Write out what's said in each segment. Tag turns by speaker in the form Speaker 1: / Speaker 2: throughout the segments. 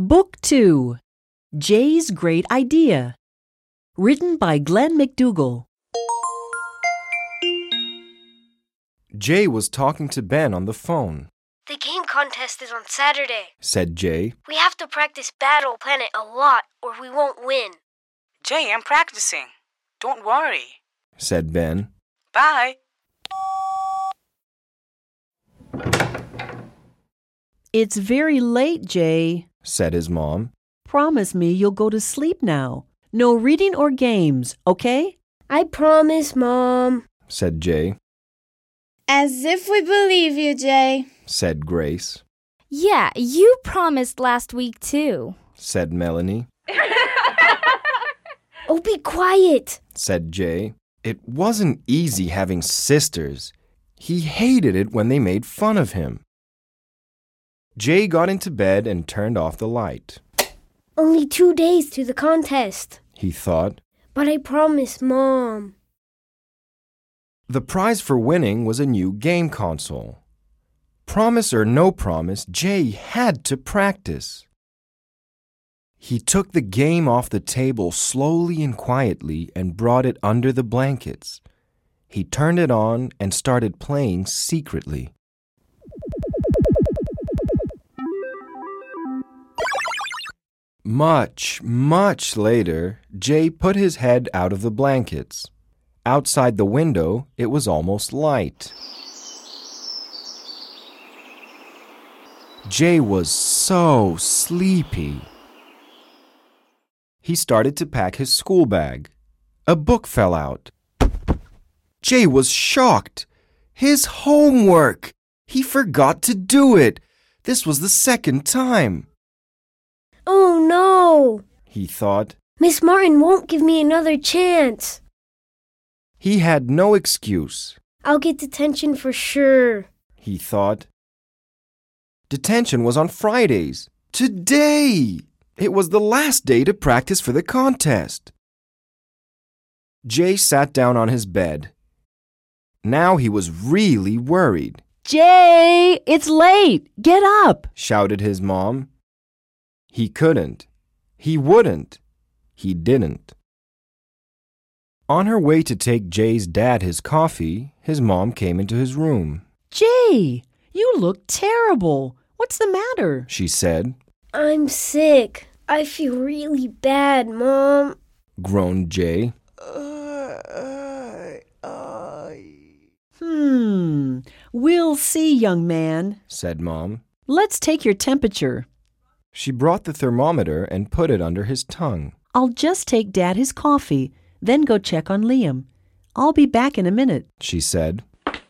Speaker 1: Book 2, Jay's Great Idea. Written by Glenn McDougall.
Speaker 2: Jay was talking to Ben on the phone.
Speaker 3: The game contest is on Saturday,
Speaker 2: said Jay.
Speaker 3: We have to practice Battle Planet a lot or we won't win.
Speaker 4: Jay, I'm practicing. Don't worry,
Speaker 2: said Ben.
Speaker 4: Bye.
Speaker 1: It's very late, Jay,
Speaker 2: said his mom.
Speaker 1: Promise me you'll go to sleep now. No reading or games, okay?
Speaker 3: I promise, Mom,
Speaker 2: said Jay.
Speaker 5: As if we believe you, Jay,
Speaker 2: said Grace.
Speaker 6: Yeah, you promised last week too,
Speaker 2: said Melanie.
Speaker 3: Oh, be quiet,
Speaker 2: said Jay. It wasn't easy having sisters. He hated it when they made fun of him. Jay got into bed and turned off the light.
Speaker 3: Only 2 days to the contest,
Speaker 2: he thought.
Speaker 3: But I promise, Mom.
Speaker 2: The prize for winning was a new game console. Promise or no promise, Jay had to practice. He took the game off the table slowly and quietly and brought it under the blankets. He turned it on and started playing secretly. Much later, Jay put his head out of the blankets. Outside the window, it was almost light. Jay was so sleepy. He started to pack his school bag. A book fell out. Jay was shocked. His homework! He forgot to do it. This was the second time.
Speaker 3: Oh, no,
Speaker 2: he thought.
Speaker 3: Miss Martin won't give me another chance.
Speaker 2: He had no excuse.
Speaker 3: I'll get detention for sure,
Speaker 2: he thought. Detention was on Fridays. Today! It was the last day to practice for the contest. Jay sat down on his bed. Now he was really worried.
Speaker 1: Jay, it's late. Get up,
Speaker 2: shouted his mom. He couldn't. He wouldn't. He didn't. On her way to take Jay's dad his coffee, his mom came into his room.
Speaker 1: Jay, you look terrible. What's the matter?
Speaker 2: She said.
Speaker 3: I'm sick. I feel really bad, Mom,
Speaker 2: groaned Jay.
Speaker 1: We'll see, young man,
Speaker 2: said Mom.
Speaker 1: Let's take your temperature.
Speaker 2: She brought the thermometer and put it under his tongue.
Speaker 1: I'll just take Dad his coffee, then go check on Liam. I'll be back in a minute,
Speaker 2: she said.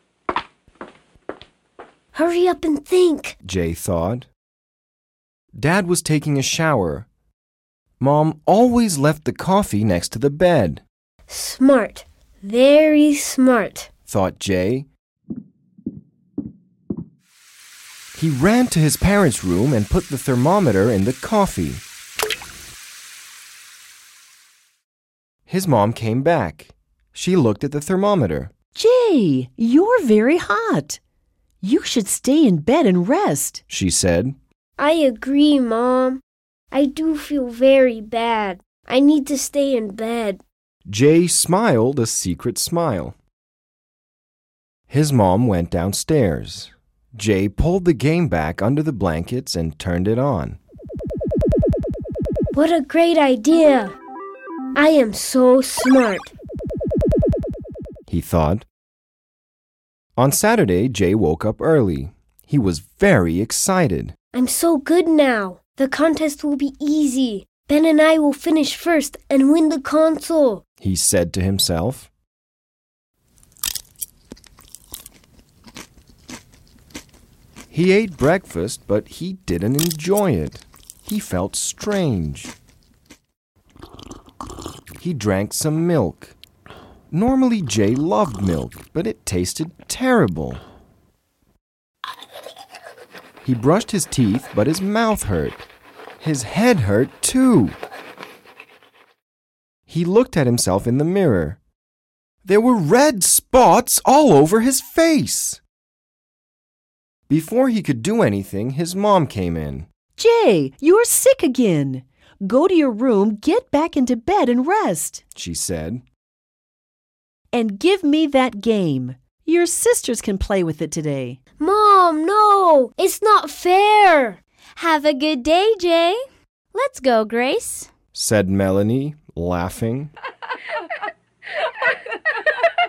Speaker 3: Hurry up and think,
Speaker 2: Jay thought. Dad was taking a shower. Mom always left the coffee next to the bed.
Speaker 3: Smart, very smart,
Speaker 2: thought Jay. He ran to his parents' room and put the thermometer in the coffee. His mom came back. She looked at the thermometer.
Speaker 1: Jay, you're very hot. You should stay in bed and rest,
Speaker 2: she said.
Speaker 3: I agree, Mom. I do feel very bad. I need to stay in bed.
Speaker 2: Jay smiled a secret smile. His mom went downstairs. Jay pulled the game back under the blankets and turned it on.
Speaker 3: What a great idea! I am so smart,
Speaker 2: he thought. On Saturday, Jay woke up early. He was very excited.
Speaker 3: I'm so good now. The contest will be easy. Ben and I will finish first and win the console,
Speaker 2: he said to himself. He ate breakfast, but he didn't enjoy it. He felt strange. He drank some milk. Normally, Jay loved milk, but it tasted terrible. He brushed his teeth, but his mouth hurt. His head hurt, too. He looked at himself in the mirror. There were red spots all over his face. Before he could do anything, his mom came in.
Speaker 1: Jay, you're sick again. Go to your room, get back into bed and rest.
Speaker 2: she said.
Speaker 1: And give me that game. Your sisters can play with it today.
Speaker 3: Mom, no! It's not fair!
Speaker 6: Have a good day, Jay. Let's go, Grace,
Speaker 2: said Melanie, laughing.